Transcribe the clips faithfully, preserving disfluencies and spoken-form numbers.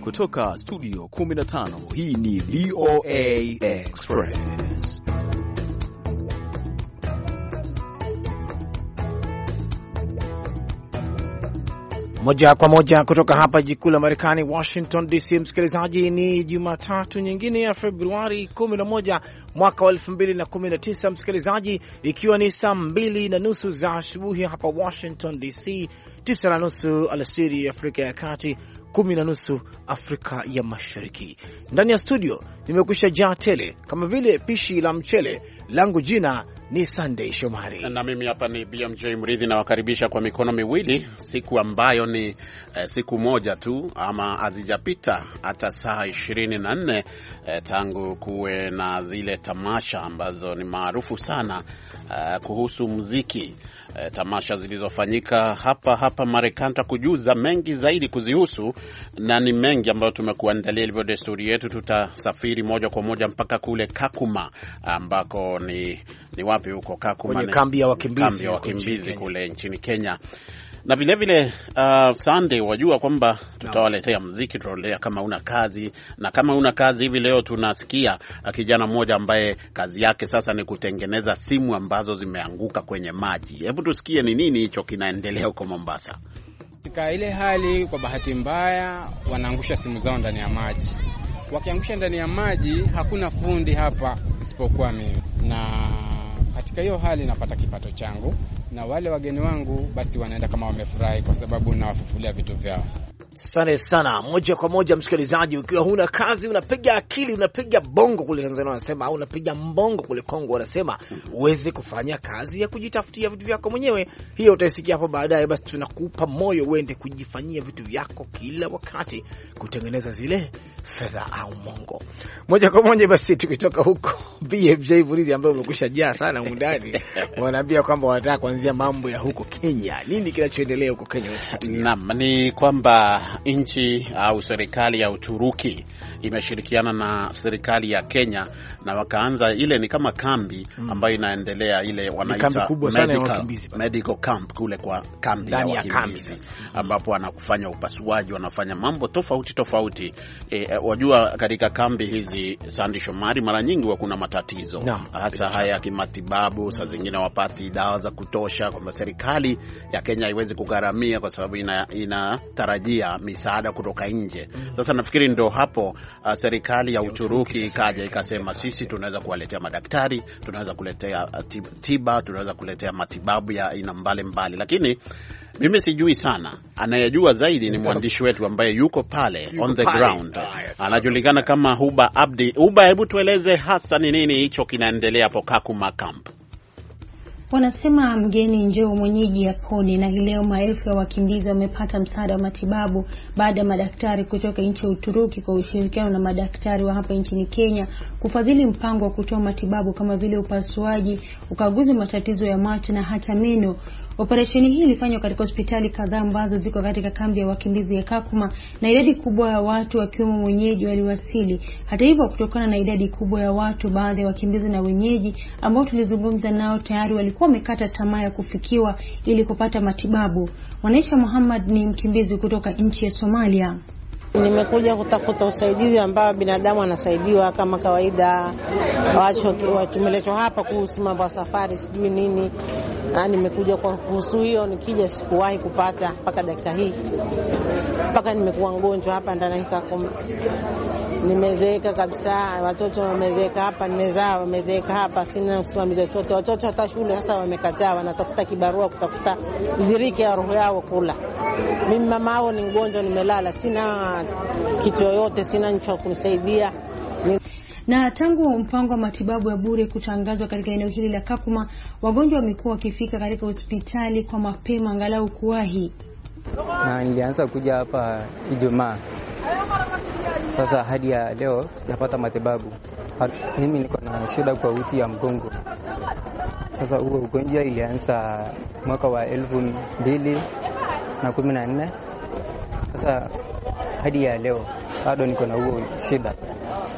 kutoka studio kumi na tano, hii ni V O A Express. Moja kwa moja kutoka hapa jikuu la Marekani, Washington D C. Msikilizaji, ni Jumatatu nyingine ya Februari kumi na moja mwaka wa elfu mbili na kumi na tisa. Msikilizaji, ikiwa ni saa mbili na nusu za asubuhi hapa Washington D C, tisa na nusu alasiri Afrika ya Kati, kumi na nusu Afrika ya Mashariki. Ndani ya studio nimekwisha jaa tele kama vile pishi la mchele. Langu jina ni Sunday Shomari, na mimi hapa ni B M J Mridhi, na wakaribisha kwa mikono miwili, siku ambayo ni eh, siku moja tu ama azijapita hata saa ishirini na nne eh, tangu kuwe na zile tamasha ambazo ni maarufu sana eh, kuhusu muziki. E, tamasha zilizofanyika hapa hapa Marekani. Kujuza mengi zaidi kuzihusu, na ni mengi ambayo tumekuandalia. Ilivyo desturi yetu, tutasafiri moja kwa moja mpaka kule Kakuma, ambako ni ni wapi huko Kakuma? Kwenye kambi ya wakimbizi, kambi ya wakimbizi kule nchini Kenya. Na vile vile uh, Sunday, wajua kwamba tutawaletea muziki, tutawaletea kama una kazi. Na kama una kazi hivi leo tunasikia uh, kijana mmoja ambaye kazi yake sasa ni kutengeneza simu ambazo zimeanguka kwenye maji. Hebu tusikie ni nini hicho kinaendelea huko Mombasa. Katika ile hali, kwa bahati mbaya, wanaangusha simu zao ndani ya maji. Wakiangusha ndani ya maji, hakuna fundi hapa isipokuwa mimi. Na katika hiyo hali napata kipato changu, na wale wageni wangu basi wanaenda kama wamefurahi, kwa sababu nawafufulia vitu vyao. Asante sana. Moja kwa moja msikilizaji, ukiwa huna kazi unapiga akili, unapiga bongo kule Tanzania wanasema, au unapiga mbongo kule Kongo wanasema, uweze kufanya kazi ya kujitafutia vitu vyako mwenyewe. Hiyo utaisikia hapo baadaye. Basi tunakupa moyo uende kujifanyia vitu vyako kila wakati, kutengeneza zile fedha au mongo. Moja kwa moja basi tukitoka huko B M J Buridi ambaye umekwisha jaa sana mundani wanaambia kwamba wanataka kuanzia mambo ya huko Kenya. Nini kinachoendelea huko Kenya? Naam, ni kwamba nchi au serikali ya Uturuki imeshirikiana na serikali ya Kenya, na wakaanza ile ni kama kambi ambayo inaendelea, ile wanaita medical, medical camp kule kwa kambi ya wakimbizi, ambapo wanakufanya upasuaji, wanafanya mambo tofauti tofauti. E, wajua katika kambi hizi Sandy Shomari, mara nyingi kuna matatizo no, hasa haya ya kimatibabu. Saa zingine wapati dawa za kutosha, kwamba serikali ya Kenya haiwezi kugharamia kwa sababu ina inatarajia misaada kutoka nje. Sasa nafikiri ndio hapo uh, serikali ya Uturuki ikaja ikasema, sisi tunaweza kuwaletea madaktari, tunaweza kuletea tiba, tunaweza kuletea matibabu ya aina mbalimbali. Lakini mimi sijui sana, anayejua zaidi ni mwandishi wetu ambaye yuko pale on the ground, anajulikana kama Huba Abdi. Huba, hebu tueleze hasa ni nini hicho kinaendelea hapo Kakuma camp. Wanasema mgeni njoo mwenyeji yapone, na leo maelfu ya wakimbizi wamepata msaada wa matibabu baada ya madaktari kutoka nchi ya Uturuki kwa ushirikiano na madaktari wa hapa nchini Kenya kufadhili mpango wa kutoa matibabu kama vile upasuaji, ukaguzi matatizo ya macho na hata meno. Operesheni hii ilifanywa katika hospitali kadhaa ambazo ziko katika kambi ya wakimbizi ya Kakuma, na idadi kubwa ya watu wakiwemo mwenyeji waliwasili. Hata hivyo, kutokana na idadi kubwa ya watu, baadhi ya wakimbizi na wenyeji ambao tulizungumza nao tayari walikuwa wamekata tamaa ya kufikiwa ili kupata matibabu. Mwanaisha Muhammad ni mkimbizi kutoka nchi ya Somalia. Nimekuja kutafuta usaidizi ambao binadamu anasaidiwa kama kawaida. Watu tumeletwa hapa kuhusu mambo ya safari sijui nini. Na nimekuja kwa kuhusu hiyo, nikija sikuwahi kupata mpaka dakika hii. Mpaka nimekuwa mgonjwa hapa ndani Kakuma. Nimezeeka kabisa, watoto wamezeeka hapa, nimezaa wamezeeka hapa, sina usimamizi watoto. Watoto hata shule sasa wamekataa, wanatafuta kibarua kutafuta dhiriki ya roho yao kula. Mimi mama wao ni mgonjwa, nimelala, sina kitu yoyote, sina mtu wa kunisaidia. Na tangu mpango wa matibabu ya bure kutangazwa katika eneo hili la Kakuma, wagonjwa wamekuwa wakifika katika hospitali kwa mapema angalau kuwahi. Na nilianza kuja hapa Ijumaa. Sasa hadi ya leo napata matibabu. Mimi niko na shida kwa uti ya mgongo. Sasa huo ugonjwa ilianza mwaka wa elfu mbili na kumi na nne. Sasa hadi ya leo bado niko na huo shida.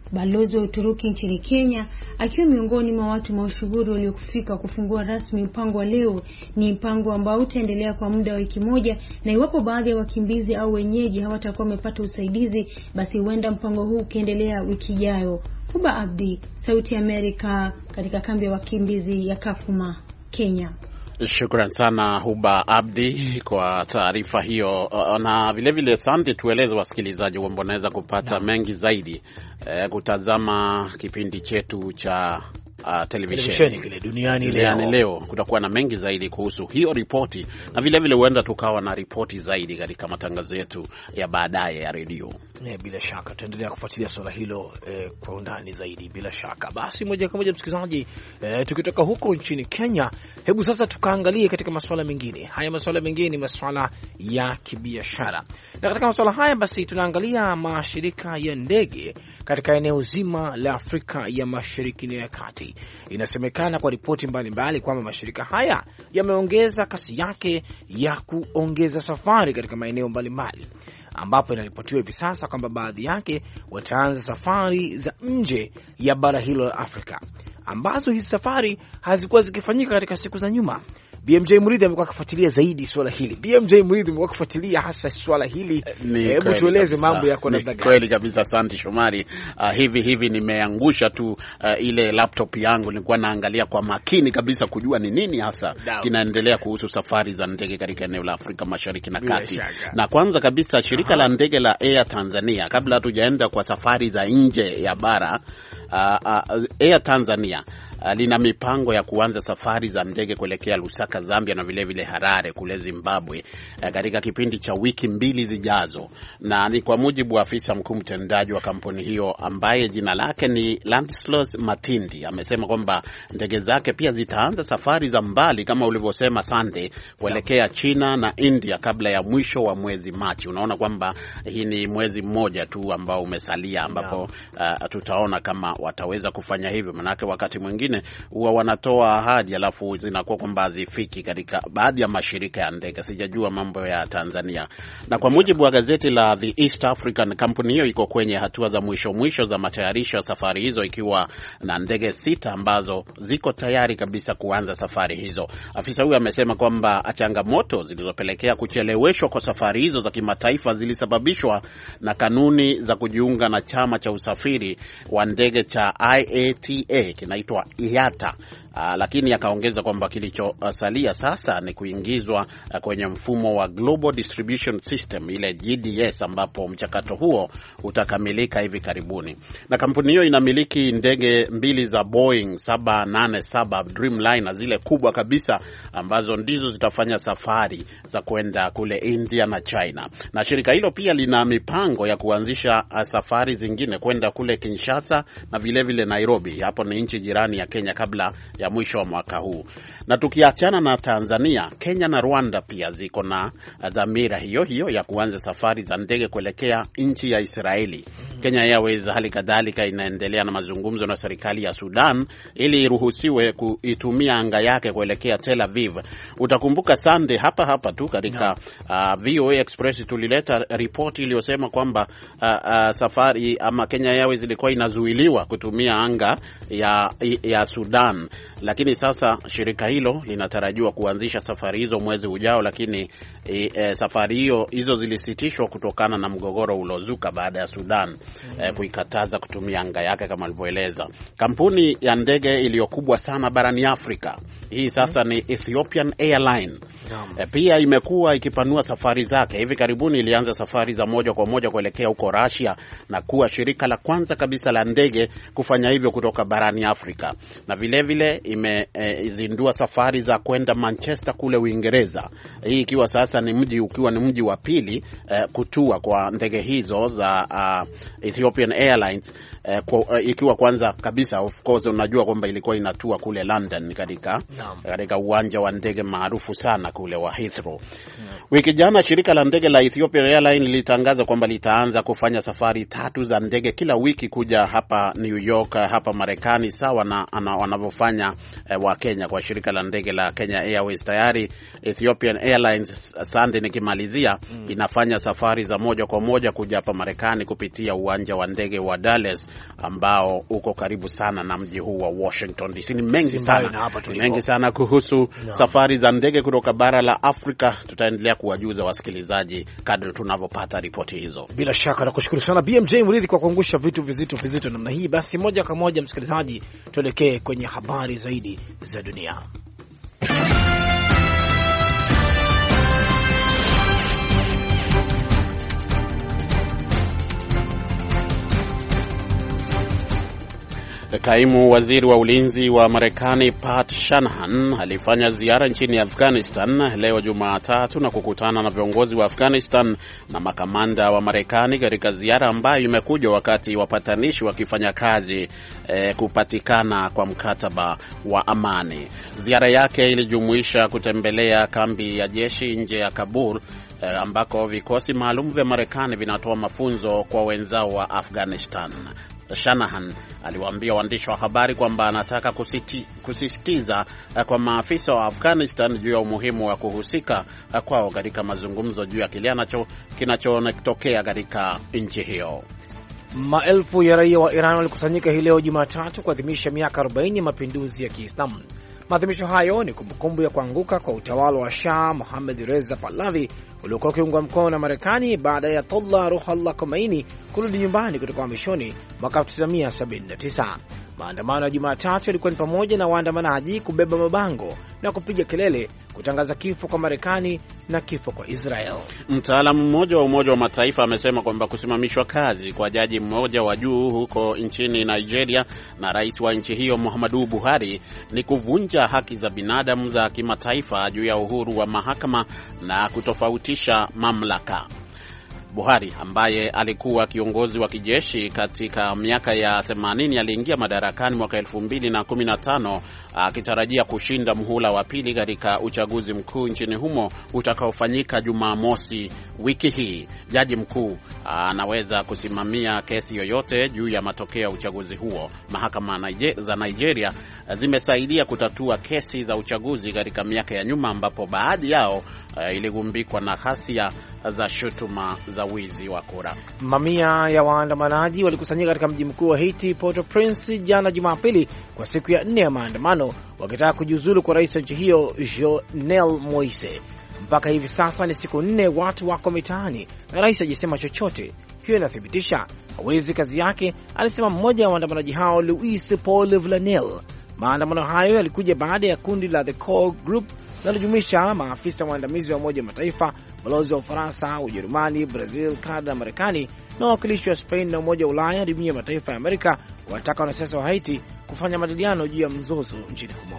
Balozi wa Uturuki nchini Kenya akiwa miongoni mwa watu mashuhuri waliofika kufungua rasmi mpango wa leo. Ni mpango ambao utaendelea kwa muda wa wiki moja, na iwapo baadhi ya wakimbizi au wenyeji hawatakuwa wamepata usaidizi, basi huenda mpango huu ukiendelea wiki ijayo. Huba Abdi, Sauti ya Amerika, katika kambi ya wakimbizi ya Kakuma, Kenya. Shukran sana Huba Abdi kwa taarifa hiyo, na vile vile Sandy, tueleze wasikilizaji kwamba wanaweza kupata no. mengi zaidi eh, kutazama kipindi chetu cha Uh, televisheni kile duniani leo. Leo kutakuwa na mengi zaidi kuhusu hiyo ripoti, na vile vile huenda tukawa na ripoti zaidi katika matangazo yetu ya baadaye ya redio. Ne, bila shaka tuendelea kufuatilia swala hilo eh, kwa undani zaidi bila shaka. Basi moja kwa moja msikilizaji, eh, tukitoka huko nchini Kenya, hebu sasa tukaangalie katika masuala mengine. Haya masuala mengine ni masuala ya kibiashara. Na katika masuala haya basi tunaangalia mashirika ya ndege katika eneo zima la Afrika ya Mashariki na ya Kati. Inasemekana kwa ripoti mbalimbali kwamba mashirika haya yameongeza kasi yake ya kuongeza safari katika maeneo mbalimbali, ambapo inaripotiwa hivi sasa kwamba baadhi yake wataanza safari za nje ya bara hilo la Afrika, ambazo hizi safari hazikuwa zikifanyika katika siku za nyuma. B M J Muridhi amekuwa akifuatilia zaidi swala hili. B M J Muridhi amekuwa akifuatilia hasa swala hili. Hebu tueleze mambo yako namna gani? Kweli kabisa, asante Shomari. Uh, hivi hivi nimeangusha tu uh, ile laptop yangu, nilikuwa naangalia kwa makini kabisa kujua ni nini hasa no. kinaendelea kuhusu safari za ndege katika eneo la Afrika Mashariki na Kati. Na kwanza kabisa shirika Aha. la ndege la Air Tanzania, kabla hatujaenda kwa safari za nje ya bara, uh, uh, Air Tanzania Uh, lina mipango ya kuanza safari za ndege kuelekea Lusaka, Zambia, na vile vile Harare kule Zimbabwe uh, katika kipindi cha wiki mbili zijazo. Na ni kwa mujibu wa afisa mkuu mtendaji wa kampuni hiyo ambaye jina lake ni Landslos Matindi. Amesema kwamba ndege zake pia zitaanza safari za mbali kama ulivyosema Sunday, kuelekea China na India kabla ya mwisho wa mwezi Machi. Unaona kwamba hii ni mwezi mmoja tu ambao umesalia ambapo uh, tutaona kama wataweza kufanya hivyo, manake wakati mwingine huwa wanatoa ahadi alafu zinakuwa kwamba hazifiki katika baadhi ya mashirika ya ndege. Sijajua mambo ya Tanzania. Na kwa mujibu wa gazeti la The East African, kampuni hiyo iko kwenye hatua za mwisho mwisho za matayarisho ya safari hizo, ikiwa na ndege sita ambazo ziko tayari kabisa kuanza safari hizo. Afisa huyu amesema kwamba changamoto zilizopelekea kucheleweshwa kwa safari hizo za kimataifa zilisababishwa na kanuni za kujiunga na chama cha usafiri wa ndege cha I A T A kinaitwa I A T A. Uh, lakini akaongeza kwamba kilichosalia uh, sasa ni kuingizwa uh, kwenye mfumo wa Global Distribution System, ile G D S, ambapo mchakato huo utakamilika hivi karibuni. Na kampuni hiyo inamiliki ndege mbili za Boeing saba nane saba Dreamliner, zile kubwa kabisa ambazo ndizo zitafanya safari za kwenda kule India na China. Na shirika hilo pia lina mipango ya kuanzisha uh, safari zingine kwenda kule Kinshasa na vile vile Nairobi, hapo ni nchi jirani ya Kenya, kabla ya mwisho wa mwaka huu. Na tukiachana na Tanzania, Kenya na Rwanda pia ziko na dhamira hiyo hiyo ya kuanza safari za ndege kuelekea nchi ya Israeli. Kenya Airways hali kadhalika inaendelea na mazungumzo na serikali ya Sudan ili iruhusiwe kuitumia anga yake kuelekea Tel Aviv. Utakumbuka Sunday hapa hapa tu katika no. uh, V O A Express tulileta ripoti iliyosema kwamba uh, uh, safari ama Kenya Airways ilikuwa inazuiliwa kutumia anga ya ya Sudan, lakini sasa shirika hilo linatarajiwa kuanzisha safari hizo mwezi ujao, lakini e, e, safari hiyo hizo zilisitishwa kutokana na mgogoro ulozuka baada ya Sudan mm-hmm. e, kuikataza kutumia anga yake kama alivyoeleza. Kampuni ya ndege iliyokubwa sana barani Afrika hii sasa mm-hmm. ni Ethiopian Airline. E, pia imekuwa ikipanua safari zake. Hivi karibuni ilianza safari za moja kwa moja kuelekea huko Russia na kuwa shirika la kwanza kabisa la ndege kufanya hivyo kutoka barani Afrika. Na vile vile imezindua e, safari za kwenda Manchester kule Uingereza. Hii ikiwa sasa ni mji ukiwa ni mji wa pili e, kutua kwa ndege hizo za uh, Ethiopian Airlines. Uh, kwa, uh, ikiwa kwanza kabisa of course unajua kwamba ilikuwa inatua kule London katika katika uwanja wa ndege maarufu sana kule wa Heathrow. Yeah. Wiki jana shirika la ndege la Ethiopian Airlines lilitangaza kwamba litaanza kufanya safari tatu za ndege kila wiki kuja hapa New York, hapa Marekani, sawa na wanavyofanya uh, wa Kenya kwa shirika la ndege la Kenya Airways. Tayari Ethiopian Airlines Sunday nikimalizia mm. inafanya safari za moja kwa moja kuja hapa Marekani kupitia uwanja wa ndege wa Dallas ambao uko karibu sana na mji huu wa Washington D C. Ni mengi sana, mengi sana kuhusu no. safari za ndege kutoka bara la Afrika. Tutaendelea kuwajuza wasikilizaji kadri tunavyopata ripoti hizo. Bila shaka nakushukuru sana B M J Murithi kwa kuangusha vitu vizito vizito namna hii. Basi moja kwa moja msikilizaji, tuelekee kwenye habari zaidi za dunia. Kaimu waziri wa ulinzi wa Marekani Pat Shanahan alifanya ziara nchini Afghanistan leo Jumatatu na kukutana na viongozi wa Afghanistan na makamanda wa Marekani katika ziara ambayo imekuja wakati wapatanishi wakifanya kazi eh, kupatikana kwa mkataba wa amani. Ziara yake ilijumuisha kutembelea kambi ya jeshi nje ya Kabul eh, ambako vikosi maalum vya Marekani vinatoa mafunzo kwa wenzao wa Afghanistan. Shanahan aliwaambia waandishi wa habari kwamba anataka kusiti, kusisitiza kwa maafisa wa Afghanistan juu ya umuhimu wa kuhusika kwao katika mazungumzo juu ya kile kinachotokea katika nchi hiyo. Maelfu ya raia wa Iran walikusanyika hii leo Jumatatu kuadhimisha miaka arobaini ya mapinduzi ya Kiislamu. Maadhimisho hayo ni kumbukumbu ya kuanguka kwa utawala wa Shah Mohammad Reza Pahlavi uliokuwa ukiungwa mkono na Marekani baada ya Ayatollah Ruhollah Khomeini kurudi nyumbani kutoka uhamishoni mwaka elfu tisa mia sabini na tisa. Maandamano ya Jumatatu yalikuwa ni pamoja na waandamanaji kubeba mabango na kupiga kelele kutangaza kifo kwa Marekani na kifo kwa Israel. Mtaalamu mmoja wa Umoja wa Mataifa amesema kwamba kusimamishwa kazi kwa jaji mmoja wa juu huko nchini Nigeria na rais wa nchi hiyo Muhammadu Buhari ni kuvunja haki za binadamu za kimataifa juu ya uhuru wa mahakama na kutofautisha mamlaka. Buhari ambaye alikuwa kiongozi wa kijeshi katika miaka ya themanini aliingia madarakani mwaka elfu mbili na kumi na tano akitarajia kushinda muhula wa pili katika uchaguzi mkuu nchini humo utakaofanyika Jumamosi wiki hii. Jaji mkuu anaweza kusimamia kesi yoyote juu ya matokeo ya uchaguzi huo. Mahakama za Nigeria zimesaidia kutatua kesi za uchaguzi katika miaka ya nyuma ambapo baadhi yao uh, iligumbikwa na ghasia za shutuma za wizi wa kura. Mamia ya waandamanaji walikusanyika katika mji mkuu wa Haiti, Port-au-Prince, jana Jumapili kwa siku ya nne ya maandamano wakitaka kujiuzulu kwa rais wa nchi hiyo Jovenel Moise. Mpaka hivi sasa ni siku nne watu wako mitaani na rais hajasema chochote. Hiyo inathibitisha hawezi kazi yake, alisema mmoja wa waandamanaji hao, Louis Paul Vlanel. Maandamano hayo yalikuja baada ya kundi la The Core Group linalojumuisha maafisa waandamizi wa Umoja wa Mataifa, balozi wa Ufaransa, Ujerumani, Brazil, Canada na Marekani na wawakilishi wa Spain na Umoja wa Ulaya na Jumuiya ya Mataifa ya Amerika wanataka wanasiasa wa Haiti kufanya majadiliano juu ya mzozo nchini humo.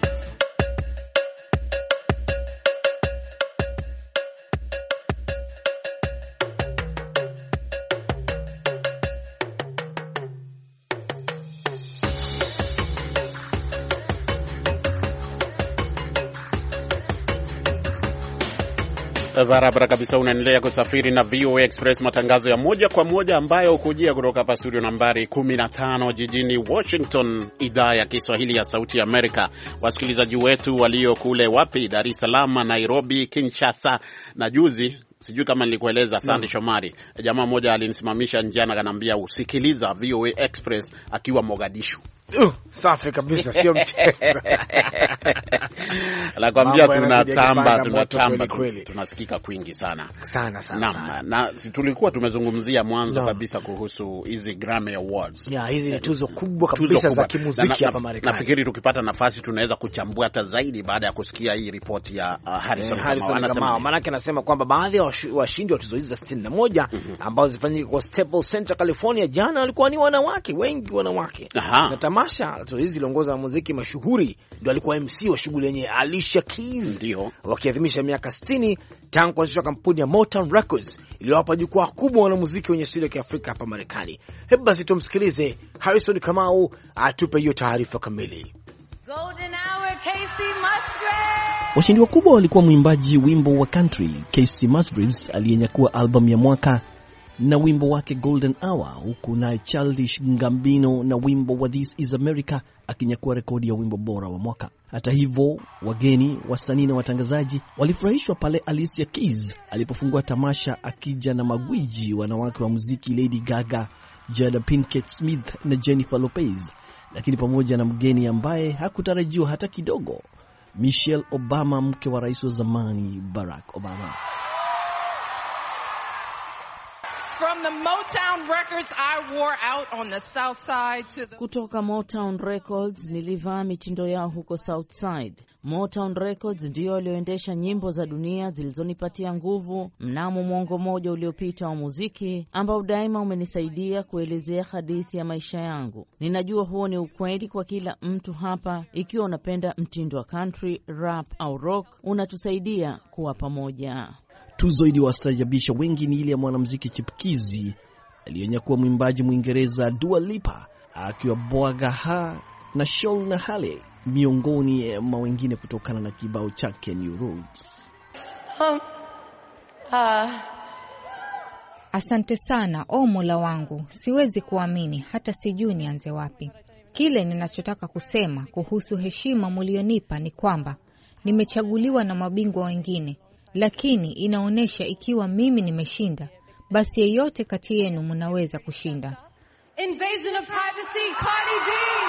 Barabara kabisa, unaendelea kusafiri na V O A Express, matangazo ya moja kwa moja ambayo hukujia kutoka hapa studio nambari kumi na tano jijini Washington, idhaa ya Kiswahili ya Sauti ya Amerika. Wasikilizaji wetu walio kule wapi, Dar es Salaam, Nairobi, Kinshasa na juzi sijui kama nilikueleza Sandy Shomari, jamaa mmoja alinisimamisha njiani akaniambia usikiliza V O A Express akiwa Mogadishu. Uh, safi kabisa, sio mchezo. Nakwambia tunatamba, tunatamba, tunasikika kwingi sana. Sana sana. Na, sana. na tulikuwa tumezungumzia mwanzo no. kabisa kuhusu hizi Grammy Awards. Ya, hizi ni tuzo kubwa kabisa tuzo za kimuziki hapa Marekani. Nafikiri tukipata nafasi tunaweza kuchambua hata zaidi baada ya kusikia hii ripoti ya uh, Harrison eh, Kamau. Maana yake anasema kwamba baadhi ya washindi wa tuzo hizi za sitini na moja mm-hmm. ambazo zilifanyika kwa Staples Center California jana walikuwa ni wanawake, wengi wanawake. Aha. Na tamasha tuzo hizi ziliongoza na muziki mashuhuri, ndio alikuwa M C wa shughuli yenye Alicia Keys. Ndio. Wakiadhimisha miaka sitini tangu kuanzishwa kampuni ya Motown Records iliyowapa jukwaa kubwa wana muziki wenye asili ya Kiafrika hapa Marekani. Hebu basi tumsikilize Harrison Kamau atupe hiyo taarifa kamili. Golden Hour, Casey Musgraves. Washindi wakubwa walikuwa mwimbaji wimbo wa country Casey Musgraves aliyenyakua album ya mwaka na wimbo wake Golden Hour, huku naye Childish Gambino na wimbo wa This Is America akinyakua rekodi ya wimbo bora wa mwaka. Hata hivyo, wageni, wasanii na watangazaji walifurahishwa pale Alicia Keys alipofungua tamasha akija na magwiji wanawake wa muziki Lady Gaga, Jada Pinkett Smith na Jennifer Lopez, lakini pamoja na mgeni ambaye hakutarajiwa hata kidogo, Michelle Obama, mke wa rais wa zamani Barack Obama. From the Motown Records I wore out on the South Side to the... Kutoka Motown Records nilivaa mitindo yao huko South Side. Motown Records ndio walioendesha nyimbo za dunia zilizonipatia nguvu mnamo mwongo mmoja uliopita wa muziki, ambao daima umenisaidia kuelezea hadithi ya maisha yangu. Ninajua huo ni ukweli kwa kila mtu hapa. Ikiwa unapenda mtindo wa country, rap au rock, unatusaidia kuwa pamoja. Tuzo iliyowastaajabisha wengi ni ile ya mwanamuziki chipukizi aliyonyakua mwimbaji Mwingereza Dua Lipa akiwa bwaga ha na Shawn na Hale, miongoni mwa wengine, kutokana na kibao chake New Roads. Um, uh... Asante sana, o Mola wangu, siwezi kuamini, hata sijui nianze wapi. Kile ninachotaka kusema kuhusu heshima mlionipa ni kwamba nimechaguliwa na mabingwa wengine, lakini inaonesha ikiwa mimi nimeshinda, basi yeyote kati yenu mnaweza kushinda. Invasion of privacy, Cardi B.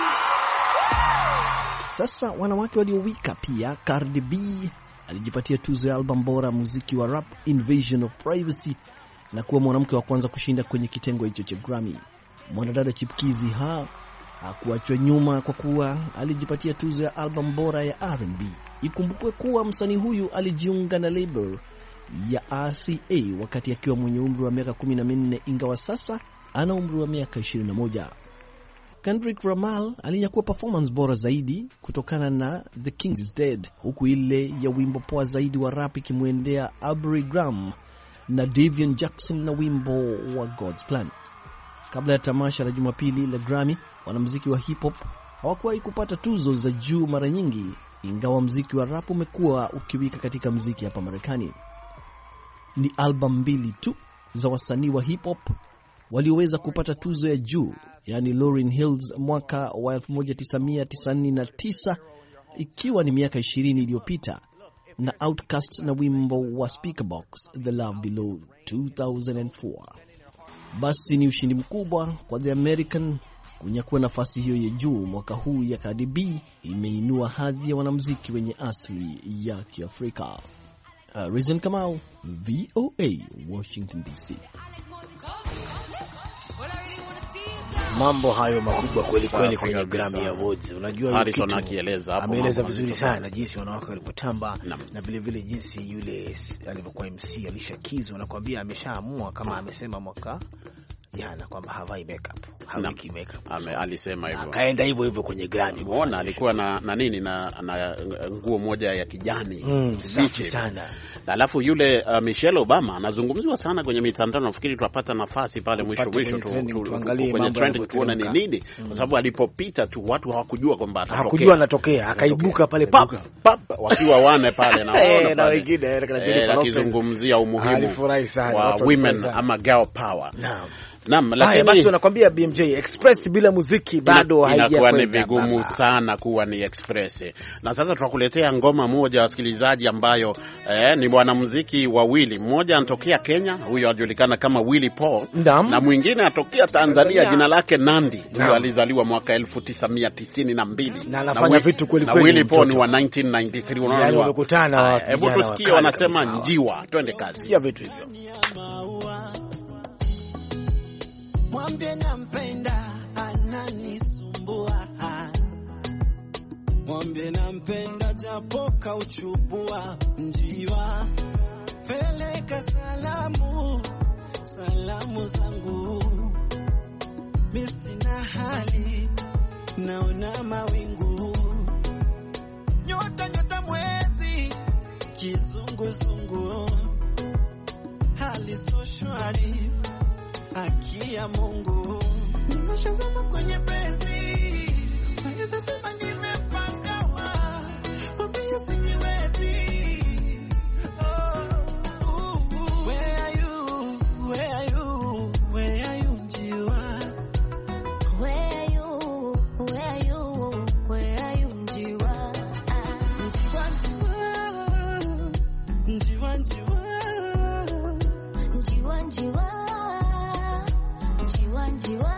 Sasa wanawake waliowika pia, Cardi B alijipatia tuzo ya album bora muziki wa rap Invasion of Privacy na kuwa mwanamke wa kwanza kushinda kwenye kitengo hicho cha Grammy. Mwanadada chipukizi ha hakuachwa nyuma kwa kuwa alijipatia tuzo ya album bora ya R and B. Ikumbukwe kuwa msanii huyu alijiunga na label ya R C A wakati akiwa mwenye umri wa miaka kumi na minne, ingawa sasa ana umri wa miaka ishirini na moja. Kendrick Lamar alinyakua performance bora zaidi kutokana na The King is Dead, huku ile ya wimbo poa zaidi wa rap ikimwendea Aubrey Graham na Davian Jackson na wimbo wa God's Plan. Kabla ya tamasha la Jumapili la Grammy, wanamuziki wa hip hop hawakuwahi kupata tuzo za juu mara nyingi, ingawa muziki wa rap umekuwa ukiwika katika muziki hapa Marekani. Ni album mbili tu za wasanii wa hip hop walioweza kupata tuzo ya juu, yani Lauryn Hills mwaka wa elfu moja tisa mia tisini na tisa, ikiwa ni miaka ishirini iliyopita, na Outkast na wimbo wa Speakerbox The Love Below two thousand four. Basi ni ushindi mkubwa kwa The American kunyakua nafasi hiyo ya juu mwaka huu ya Cardi B. Imeinua hadhi ya wanamuziki wenye asili ya Kiafrika. Uh, Rizan Kamau, V O A, Washington D C. Mambo hayo makubwa kweli kweli kwenye Grammy Awards. Unajua Harrison akieleza hapo, ameeleza vizuri sana jinsi wanawake walipotamba na, na vile vile jinsi yule alivyokuwa M C Alicia Keys, wanakuambia ameshaamua kama amesema mwaka jana kwamba havai makeup, haweki makeup. Ame alisema hivyo. Akaenda hivyo hivyo kwenye Grammy. Umeona alikuwa na na nini na, na nguo moja ya kijani. Mm, safi sana. Na alafu yule uh, Michelle Obama anazungumziwa sana kwenye mitandao. Nafikiri tutapata nafasi pale mwisho mwisho tu, tu, tuangalie kwenye trending tuone ni nini, mm. kwa sababu alipopita tu watu hawakujua kwamba atatokea. Hakujua anatokea, akaibuka pale pap pap wakiwa wane pale na eh, na wengine eh, akizungumzia umuhimu wa women ama girl power. Naam. Naam, lakini basi wanakuambia B M J Express bila muziki bado haijakwenda. Inakuwa ni vigumu sana kuwa ni express. Na sasa tutakuletea ngoma moja wasikilizaji, ambayo eh, ni mwanamuziki wawili. Mmoja anatokea Kenya, huyo anajulikana kama Willy Paul, Ndam. na mwingine anatokea Tanzania, jina lake Nandi. Huyo alizaliwa mwaka elfu tisa mia tisini na mbili na anafanya vitu kweli kweli. Na Willy Paul ni wa nineteen ninety-three. Unaona yani wamekutana. Hebu tusikie wanasema njiwa, twende kazi. Ya vitu hivyo. Mwambie nampenda, ananisumbua. Mwambie nampenda, japo kauchubua. Njiwa, peleka salamu, salamu zangu. Mimi sina hali, naona mawingu. Nyota nyota mwezi, kizunguzungu. Hali so shwari, haki ya Mungu. Nimeshazama kwenye penzi, naweza sema nimepangawa, mapia sijiwezi. Oh, uh, uh. Where are you, where are you, where are you njiwa? Where are you, where are you, where are you njiwa? Njiwa njiwa, njiwa njiwa, njiwa njiwa. njiwa njiwa.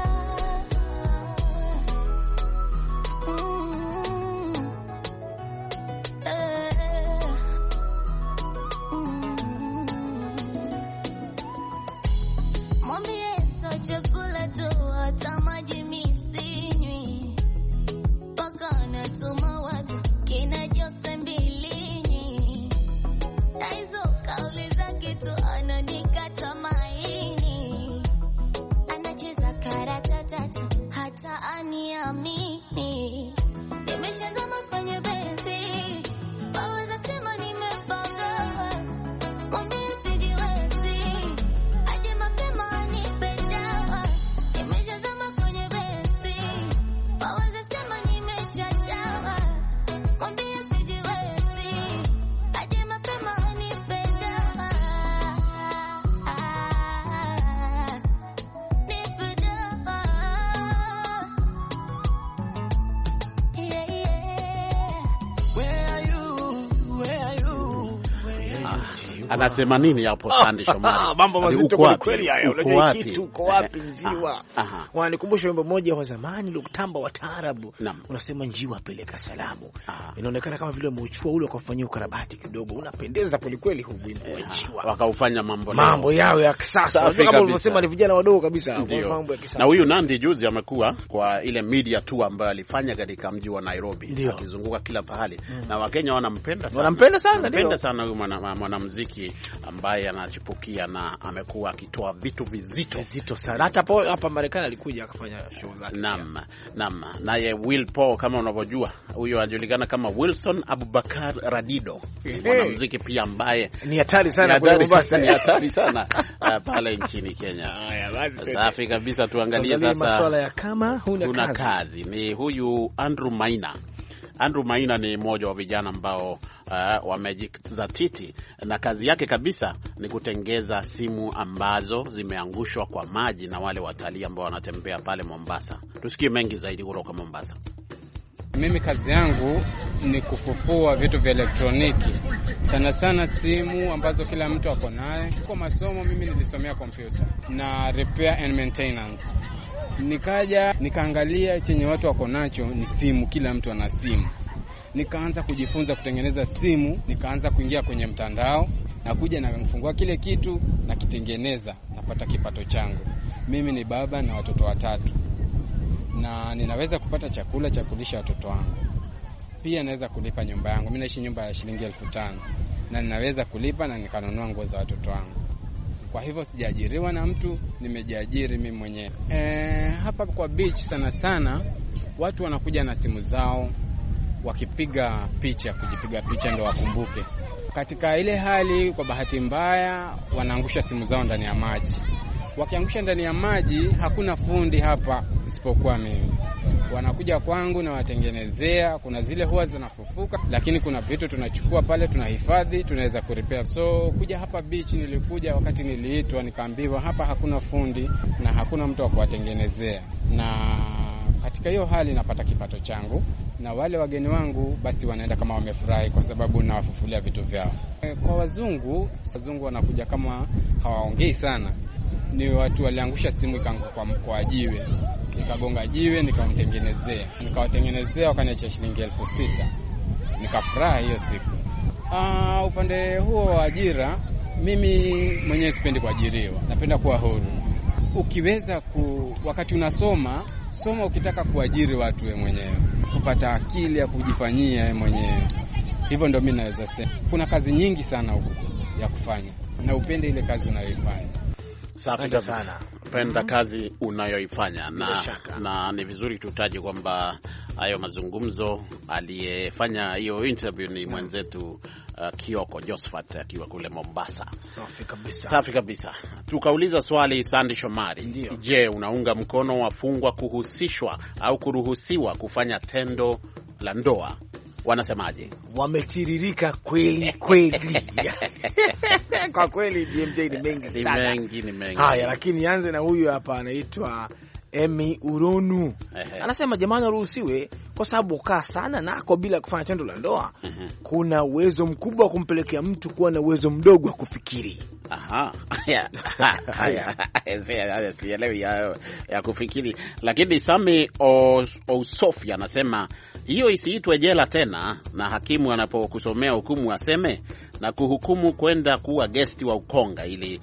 Chakula tu hata maji misinywi, paka natuma watu kina Jose Mbilinyi, na hizo kauli zake tu ananikata maini, anacheza karata tatu hata aniamini. Nimeshazama kwenye benzi, waweza sema nimepanga, mwambie sijiwezi, aje mapema anipe. Anasema nini hapo Sandy Shomari? Mambo mazito kwa kweli haya. Unajua kitu uko wapi njiwa? Wanikumbusha wimbo mmoja wa zamani uliotamba wa taarabu. Unasema njiwa peleka salamu. Inaonekana kama vile umeuchua ule ukafanyia ukarabati kidogo. Unapendeza kweli kweli huu wimbo wa njiwa. Wakaufanya mambo leo. Mambo yao ya kisasa. Kama ulivyosema ni vijana wadogo kabisa. Mambo ya kisasa. Na huyu Nandy juzi amekuwa kwa ile media tour ambayo alifanya katika mji wa Nairobi, akizunguka kila pahali. Mm. Na Wakenya wanampenda sana. Wanampenda sana ndio. Wanampenda sana huyu mwanamuziki ambaye anachipukia na amekuwa akitoa vitu vizito vizito sana. Hata hapa Marekani alikuja akafanya show zake. Naam, naam. Naye Will Paul kama unavyojua, huyo anajulikana kama Wilson Abubakar Radido. Mwanamuziki pia ambaye ni hatari sana kwa Mombasa, ni hatari sana pale nchini Kenya. Haya basi, safi kabisa. Tuangalie sasa masuala ya kama huna, huna kazi. kazi. Ni huyu Andrew Maina. Andrew Maina ni mmoja wa vijana ambao uh, wamejizatiti na kazi yake kabisa ni kutengeza simu ambazo zimeangushwa kwa maji na wale watalii ambao wanatembea pale Mombasa. Tusikie mengi zaidi kutoka Mombasa. Mimi kazi yangu ni kufufua vitu vya elektroniki, sana sana simu ambazo kila mtu ako naye. Kwa masomo mimi nilisomea computer na repair and maintenance. Nikaja nikaangalia chenye watu wako nacho ni simu, kila mtu ana simu. Nikaanza kujifunza kutengeneza simu, nikaanza kuingia kwenye mtandao, na kuja na kufungua kile kitu na kitengeneza, napata kipato changu. Mimi ni baba na watoto watatu, na ninaweza kupata chakula cha kulisha watoto wangu. Pia naweza kulipa nyumba yangu. Mimi naishi nyumba ya shilingi elfu tano na ninaweza kulipa na nikanunua nguo za watoto wangu. Kwa hivyo sijaajiriwa na mtu, nimejiajiri mimi mwenyewe. Eh, hapa kwa beach sana sana watu wanakuja na simu zao wakipiga picha, kujipiga picha ndio wakumbuke. Katika ile hali kwa bahati mbaya wanaangusha simu zao ndani ya maji. Wakiangusha ndani ya maji hakuna fundi hapa isipokuwa mimi. Wanakuja kwangu na watengenezea, kuna zile huwa zinafufuka, lakini kuna vitu tunachukua pale tunahifadhi, tunaweza kurepair. So kuja hapa beach nilikuja wakati niliitwa, nikaambiwa hapa hakuna fundi na hakuna mtu wa kuwatengenezea. Na katika hiyo hali napata kipato changu, na wale wageni wangu basi wanaenda kama wamefurahi kwa sababu nawafufulia vitu vyao. Kwa wazungu, wazungu wanakuja kama hawaongei sana. Ni watu waliangusha simu ikaanguka kwa jiwe. Nikagonga jiwe nikamtengenezea. Nikawatengenezea wakaniacha shilingi elfu sita. Nikafurahi hiyo siku. Ah, upande huo wa ajira, mimi mwenyewe sipendi kuajiriwa. Napenda kuwa huru. Ukiweza ku, wakati unasoma, soma ukitaka kuajiri watu wewe mwenyewe. Kupata akili ya kujifanyia wewe mwenyewe. Hivyo ndio mimi naweza sema. Kuna kazi nyingi sana huko ya kufanya. Na upende ile kazi unayoifanya. Safi sana. Penda kazi unayoifanya na, na ni vizuri tutaje kwamba hayo mazungumzo aliyefanya hiyo interview ni mwenzetu uh, Kioko Josephat akiwa kule Mombasa. Safi kabisa. Safi kabisa. Tukauliza swali Sandy Shomari. Ndiyo. Je, unaunga mkono wafungwa kuhusishwa au kuruhusiwa kufanya tendo la ndoa? Wanasemaje? Wametiririka kweli kweli. Kwa kweli B M J ni mengi sana. Ni mengi, ni mengi. Haya, lakini anze na huyu hapa anaitwa Emi Uronu anasema jamani, ruhusiwe kwa sababu kaa sana nako bila kufanya tendo la ndoa kuna uwezo mkubwa wa kumpelekea mtu kuwa na uwezo mdogo wa kufikiri. Aha. Haya. Sielewi ya, ya kufikiri. Lakini Sami Osofia anasema hiyo isiitwe jela tena, na hakimu anapokusomea hukumu aseme na kuhukumu kwenda kuwa guest wa Ukonga ili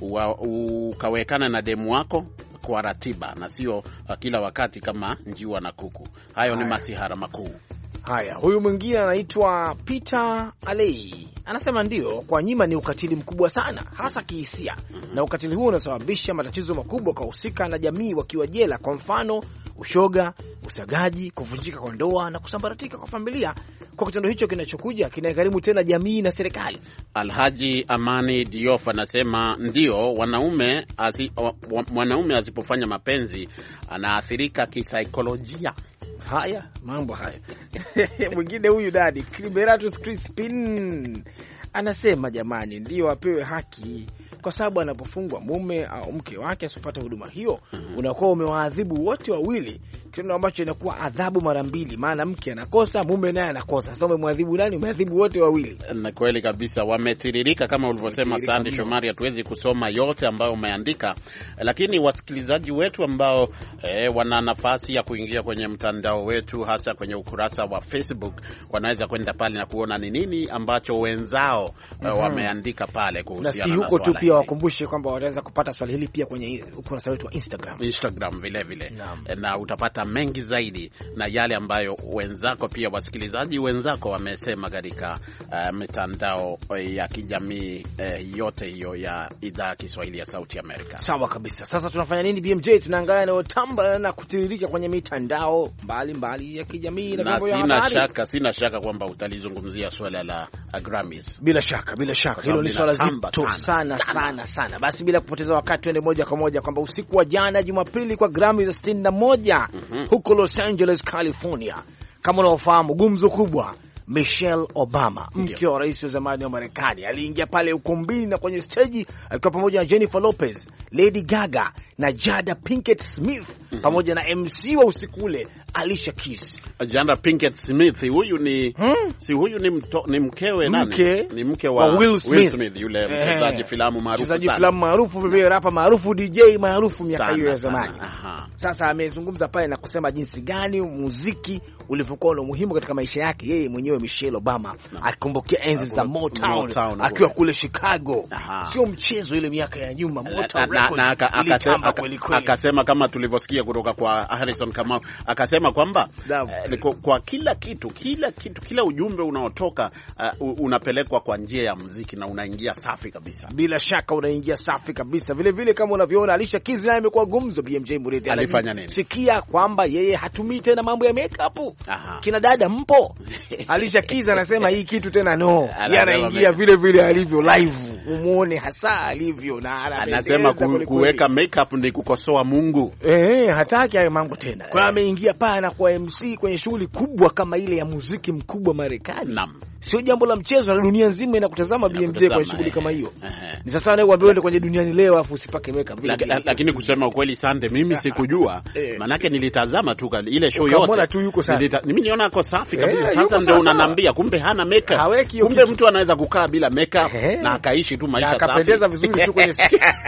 ukawekana na demu wako kwa ratiba na sio uh, kila wakati kama njiwa na kuku. Hayo Haya. Ni masihara makuu. Haya, huyu mwingine anaitwa Peter Alei anasema ndio, kwa nyima ni ukatili mkubwa sana, hasa kihisia. Mm-hmm. Na ukatili huo unasababisha matatizo makubwa kwa husika na jamii wakiwa jela, kwa mfano ushoga, usagaji, kuvunjika kwa ndoa na kusambaratika kwa familia. Kwa kitendo hicho kinachokuja kinagharimu tena jamii na serikali. Alhaji Amani Diof anasema ndio, wanaume azi, wanaume asipofanya mapenzi anaathirika kisaikolojia. Haya, mambo haya. Mwingine huyu dadi Liberatus Crispin anasema jamani, ndio apewe haki, kwa sababu anapofungwa mume au mke wake asipata huduma hiyo, mm-hmm. unakuwa umewaadhibu wote wawili, kitendo ambacho inakuwa adhabu mara mbili, maana mke anakosa, mume naye anakosa. Sasa umemwadhibu nani? Umeadhibu wote wawili. Na kweli kabisa, wametiririka kama ulivyosema Sandy Shomari. Hatuwezi kusoma yote ambayo umeandika, lakini wasikilizaji wetu ambao eh, wana nafasi ya kuingia kwenye mtandao wetu, hasa kwenye ukurasa wa Facebook, wanaweza kwenda pale na kuona ni nini ambacho wenzao mm-hmm. wameandika pale kuhusiana na, na si huko tu pia wakumbushe kwamba wanaweza kupata swali hili pia kwenye ukurasa wetu wa Instagram. Instagram vile vile. Na, na utapata mengi zaidi na yale ambayo wenzako pia wasikilizaji wenzako wamesema katika uh, mitandao ya kijamii uh, yote hiyo ya idhaa ya Kiswahili ya Sauti Amerika. Sawa kabisa. Sasa tunafanya nini B M J? Tunaangalia na utamba na kutiririka kwenye mitandao mbali mbali ya kijamii na vyombo vya habari. Sina shaka, sina shaka kwamba utalizungumzia swala la uh, Grammys. Bila shaka, bila shaka. Hilo ni swala zito sana sana, sana sana. Basi bila kupoteza wakati tuende moja kwa moja kwamba usiku wa jana Jumapili kwa Grammys sitini na moja mm-hmm. huko Los Angeles, California, kama unaofahamu gumzo kubwa, Michelle Obama, mke wa rais wa zamani wa Marekani, aliingia pale ukumbini na kwenye stage alikuwa pamoja na Jennifer Lopez, Lady Gaga na Jada Pinkett Smith mm-hmm. pamoja na M C wa usiku ule Alicia Keys. Jada Pinkett Smith huyu ni hmm? si huyu ni, mto, ni mkewe nani? Mke, ni mke wa, wa Will Smith, Will Smith yule mchezaji eh, filamu maarufu sana. Mchezaji filamu maarufu, vile rapa maarufu, D J maarufu miaka hiyo ya zamani. Sasa amezungumza pale na kusema jinsi gani muziki ulivyokuwa na muhimu katika maisha yake yeye mwenyewe Michelle Obama, akikumbukia enzi za Motown, Motown akiwa kule Chicago. Aha. Sio mchezo ile miaka ya nyuma Motown Records. Na akasema akasema kama tulivyosikia kutoka kwa Harrison Kamau, akasema kwamba eh, kwa, kwa kila kitu kila kitu kila ujumbe unaotoka uh, unapelekwa kwa njia ya muziki na unaingia safi kabisa. Bila shaka unaingia safi kabisa. Vile vile kama unavyoona Alicia Keys naye amekuwa gumzo. B M J Muridhi alifanya nini? Sikia kwamba yeye hatumii tena mambo ya makeup. Kina dada mpo. Alicia Keys anasema hii kitu tena no. Yeye anaingia vile vile alivyo live. Umuone hasa alivyo na anasema ku, kuweka makeup ni kukosoa Mungu. Eh, hataki hayo mambo tena. Kwa ameingia pale na kwa M C kwenye shughuli kubwa kama ile ya muziki mkubwa Marekani. Naam. Sio jambo la mchezo, na dunia nzima inakutazama B M J kwenye shughuli kama hiyo. Ni sasa leo waambie kwenye duniani leo afu usipake makeup vile. Lakini kusema ukweli Sande, mimi sikujua. Manake nilitazama tu ile show yote. Mimi niona ako safi kabisa. Sasa ndio unanambia kumbe hana makeup. Kumbe mtu anaweza kukaa bila makeup na akaishi tu maisha safi. Akapendeza vizuri tu kwenye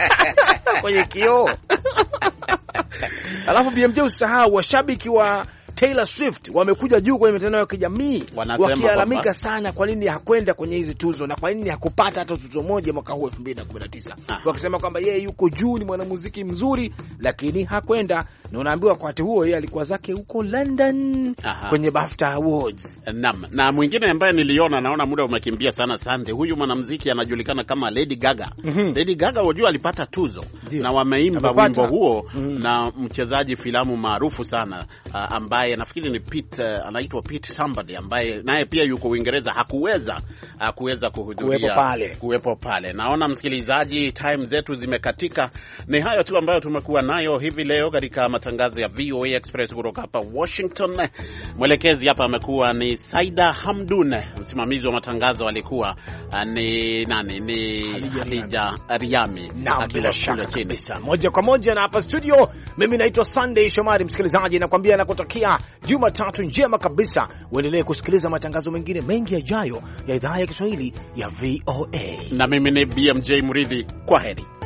kwenye kioo. Alafu B M J usahau washabiki wa Taylor Swift wamekuja juu kwenye mitandao ya kijamii wakilalamika sana kwa nini hakwenda kwenye hizi tuzo na kwa nini hakupata hata tuzo moja mwaka huu elfu mbili na kumi na tisa. Wakisema kwamba yeye yuko juu, ni mwanamuziki mzuri lakini hakwenda, na unaambiwa kwa wakati huo yeye alikuwa zake huko London. Aha. Kwenye BAFTA Awards. Naam. Na mwingine ambaye niliona, naona muda umekimbia sana Sande, huyu mwanamuziki anajulikana kama Lady Gaga. Mm-hmm. Lady Gaga wajua alipata tuzo. Dio. Na wameimba wimbo huo mm-hmm. na mchezaji filamu maarufu sana uh, ambaye ambaye nafikiri ni Pete, uh, anaitwa Pete somebody ambaye naye pia yuko Uingereza hakuweza uh, kuweza kuhudhuria kuwepo pale. kuwepo pale. Naona msikilizaji, time zetu zimekatika. Ni hayo tu ambayo tumekuwa nayo hivi leo katika matangazo ya V O A Express kutoka hapa Washington. Mwelekezi hapa amekuwa ni Saida Hamdun, msimamizi wa matangazo alikuwa uh, ni nani ni Hadija Riami. Na bila shaka kabisa moja kwa moja na hapa studio, mimi naitwa Sunday Shomari. Msikilizaji, nakwambia nakutakia Jumatatu njema kabisa. Uendelee kusikiliza matangazo mengine mengi yajayo ya idhaa ya Kiswahili ya V O A. Na mimi ni B M J Muridhi. Kwaheri.